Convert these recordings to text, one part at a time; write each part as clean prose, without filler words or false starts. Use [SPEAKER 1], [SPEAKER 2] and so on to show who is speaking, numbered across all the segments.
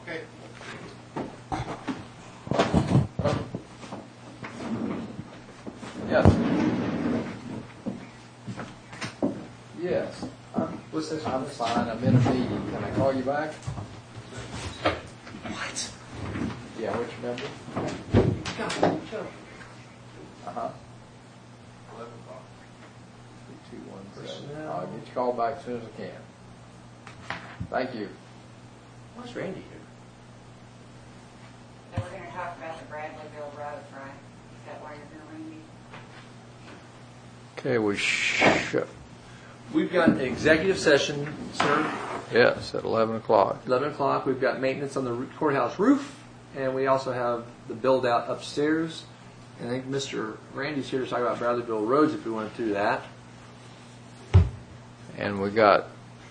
[SPEAKER 1] Okay.
[SPEAKER 2] Yes. Yes.
[SPEAKER 3] What's this?
[SPEAKER 2] I'm fine. I'm in a meeting. Can I call you back?
[SPEAKER 3] What?
[SPEAKER 2] Yeah, which member?
[SPEAKER 3] Go.
[SPEAKER 2] Uh-huh.
[SPEAKER 1] 11 o'clock.
[SPEAKER 2] 217. I'll get your call back as soon as I can. Thank you.
[SPEAKER 3] Where's Randy here?
[SPEAKER 4] And we're going to talk about the Bradleyville Road, right? Is that why you're here, Randy?
[SPEAKER 2] Okay,
[SPEAKER 3] We've got an executive session, sir.
[SPEAKER 2] yes, at 11 o'clock.
[SPEAKER 3] 11 o'clock. We've got maintenance on the courthouse roof, and we also have the build out upstairs. And I think Mr. Randy's here to talk about Bradleyville roads if we want to do that.
[SPEAKER 2] And we got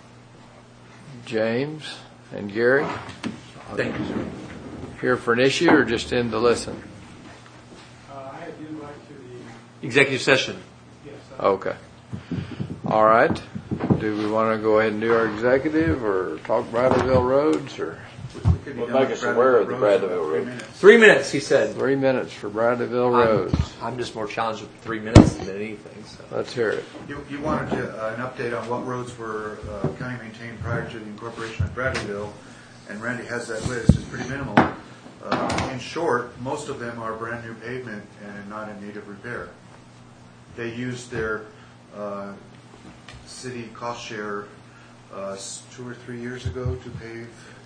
[SPEAKER 2] James and Gary
[SPEAKER 3] Thank you, sir.
[SPEAKER 2] here for an issue or just in to listen?
[SPEAKER 5] I had the invite to the,
[SPEAKER 3] Executive session.
[SPEAKER 5] yes.
[SPEAKER 2] Okay. All right. Do we want to go ahead and do our executive or talk Bradleyville roads or
[SPEAKER 1] Well,
[SPEAKER 6] make us aware of the Bradleyville Road.
[SPEAKER 3] 3 minutes, he said.
[SPEAKER 2] 3 minutes for Bradleyville roads?
[SPEAKER 3] I'm just more challenged with 3 minutes than anything. So.
[SPEAKER 2] Let's hear it.
[SPEAKER 1] You wanted an update on what roads were county maintained prior to the incorporation of Bradleyville, and Randy has that list. It's pretty minimal. In short, most of them are brand new pavement and not in need of repair. They used their city cost share 2 or 3 years ago to pave.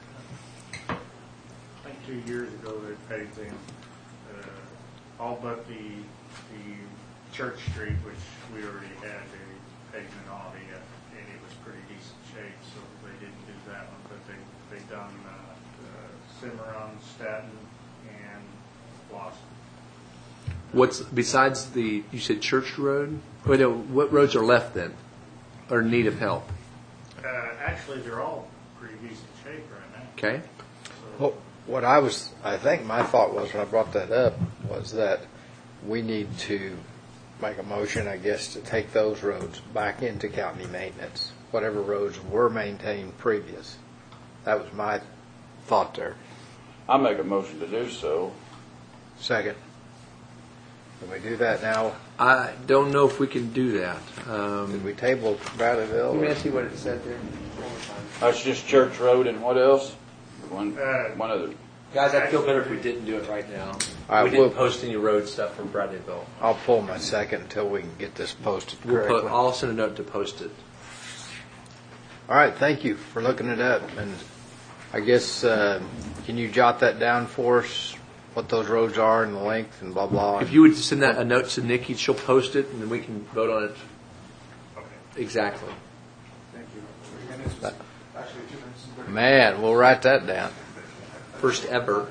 [SPEAKER 5] I think 2 years ago they paved them, all but the Church Street, which we already had the pavement on it, and it was pretty decent shape, so they didn't do that one, but they done Cimarron, Staten, and Blossom.
[SPEAKER 3] What's besides the? You said Church Road. Wait, no, what roads are left then, or in need of help?
[SPEAKER 5] Actually, they're all pretty decent shape right now.
[SPEAKER 3] Okay.
[SPEAKER 5] So,
[SPEAKER 2] What I think my thought was when I brought that up was that we need to make a motion, I guess, to take those roads back into county maintenance, whatever roads were maintained previous. That was my thought there.
[SPEAKER 6] I make a motion to do so.
[SPEAKER 2] Second. Can we do that now?
[SPEAKER 3] I don't know if we can do that.
[SPEAKER 2] Did we table Bradleyville?
[SPEAKER 3] Let me see what it said there.
[SPEAKER 6] That's just Church Road and what else? One other.
[SPEAKER 3] Guys, I'd feel better if we didn't do it right now.
[SPEAKER 2] All right,
[SPEAKER 3] We didn't
[SPEAKER 2] we'll-
[SPEAKER 3] post any road stuff from Bradleyville.
[SPEAKER 2] I'll pull my second until we can get this posted correctly.
[SPEAKER 3] I'll send a note to post it.
[SPEAKER 2] All right, thank you for looking it up. And I guess, can you jot that down for us, what those roads are and the length and blah, blah?
[SPEAKER 3] If you would send that a note to Nikki, she'll post it, and then we can vote on it
[SPEAKER 5] okay.
[SPEAKER 3] exactly.
[SPEAKER 1] Thank you. 3 minutes was actually 2 minutes and 30.
[SPEAKER 2] Man, we'll write that down.
[SPEAKER 3] First ever.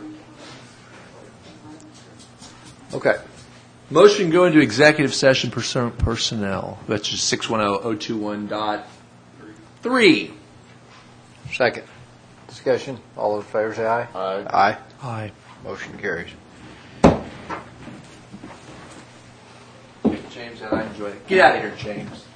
[SPEAKER 3] Okay. Motion to go into executive session personnel. That's just 610-021.3.
[SPEAKER 2] Second. Discussion. All in favor, say aye.
[SPEAKER 6] Aye.
[SPEAKER 2] Aye.
[SPEAKER 3] Aye.
[SPEAKER 2] Motion carries.
[SPEAKER 3] James, I enjoy it. Get out of here, James.